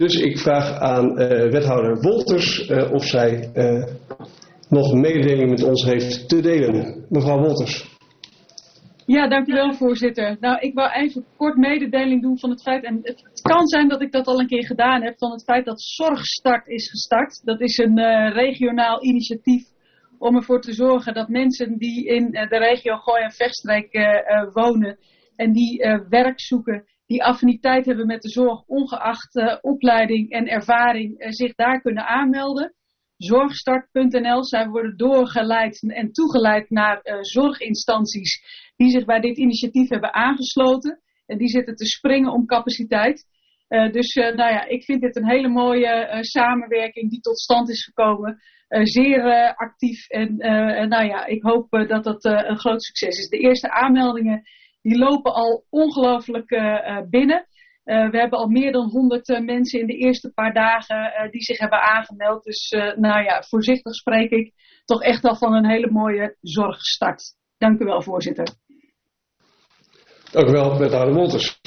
Dus ik vraag aan wethouder Wolters of zij nog mededelingen met ons heeft te delen. Mevrouw Wolters. Ja, dank u wel, voorzitter. Nou, ik wou even kort mededeling doen van het feit, en het kan zijn dat ik dat al een keer gedaan heb, van het feit dat Zorgstart is gestart. Dat is een regionaal initiatief om ervoor te zorgen dat mensen die in de regio Gooi en Vechtstreek wonen en die werk zoeken, die affiniteit hebben met de zorg, ongeacht opleiding en ervaring, zich daar kunnen aanmelden. Zorgstart.nl, zij worden doorgeleid en toegeleid naar zorginstanties die zich bij dit initiatief hebben aangesloten. En die zitten te springen om capaciteit. Dus ik vind dit een hele mooie samenwerking die tot stand is gekomen. Zeer actief en ik hoop dat dat een groot succes is. De eerste aanmeldingen die lopen al ongelooflijk binnen. We hebben al meer dan 100 mensen in de eerste paar dagen die zich hebben aangemeld. Dus voorzichtig spreek ik toch echt al van een hele mooie zorgstart. Dank u wel, voorzitter. Dank u wel, wethouder Wolters.